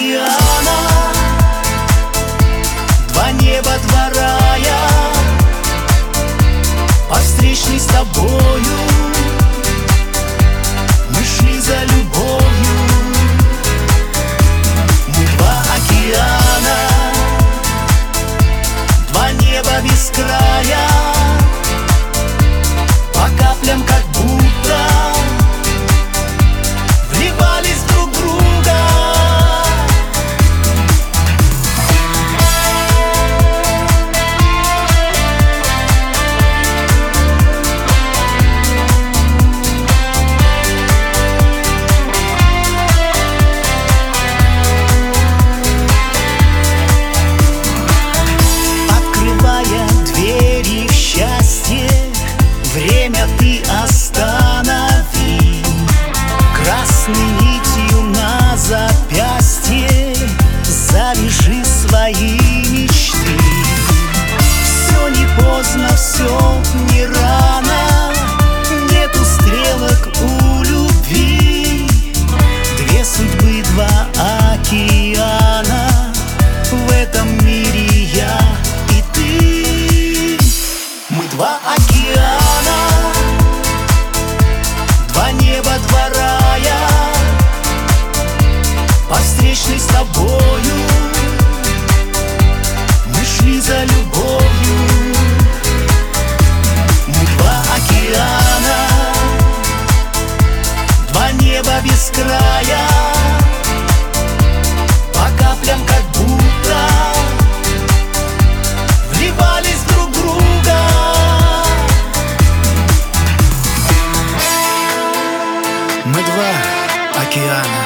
океана, два неба, два рая, по встречной с тобою мы шли за любовью. Мы два океана, два неба без края, по каплям как будто вливались друг в друга. Открывая двери в счастье, время ты останови. Красной нитью на запястье завяжи свои мечты. Все не поздно, все не рано, нету стрелок у любви. Две судьбы, два океана, в этом мире я и ты. Мы два океана, два неба, два рая, по встречной с тобою мы шли за любовью. Мы два океана, два неба без края, по каплям как будто вливались друг в друга. Мы два океана,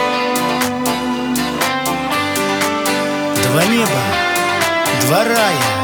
два неба, два рая,